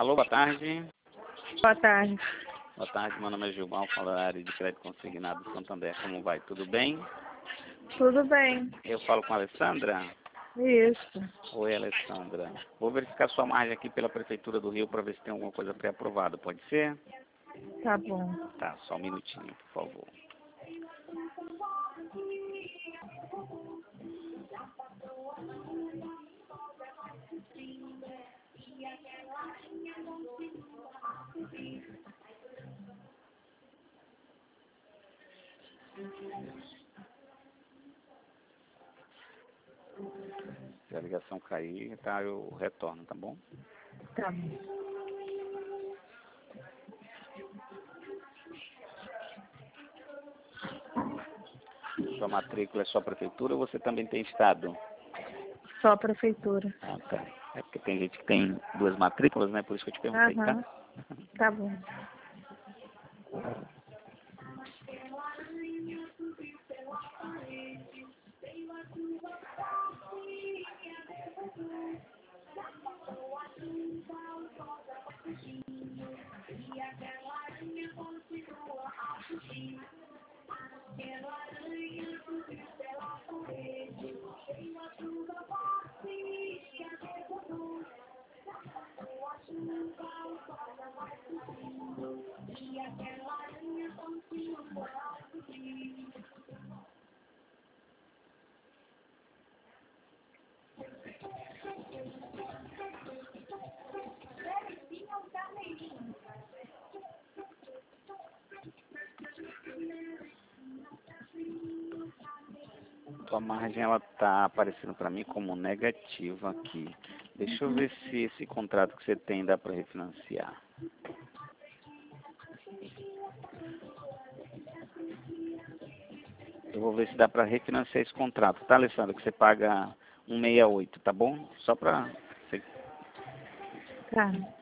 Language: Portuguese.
Alô, boa tarde. Boa tarde. Boa tarde, meu nome é Gilmar, falo da área de crédito consignado do Santander. Como vai? Tudo bem? Tudo bem. Eu falo com a Alessandra? Isso. Oi, Alessandra. Vou verificar sua margem aqui pela Prefeitura do Rio para ver se tem alguma coisa pré-aprovada. Pode ser? Tá bom. Tá, só um minutinho, por favor. Se a ligação cair, tá, eu retorno, tá bom? Tá bom. Sua matrícula é só Prefeitura ou você também tem Estado? Só a prefeitura. Ah, tá. É porque tem gente que tem duas matrículas, né? Por isso que eu te perguntei, Aham. tá? Tá bom. Sua margem, ela tá aparecendo para mim como negativa aqui. Deixa eu ver se esse contrato que você tem dá para refinanciar. Eu vou ver se dá para refinanciar esse contrato, tá, Alessandra? Que você paga 168, tá bom? Só para... Tá.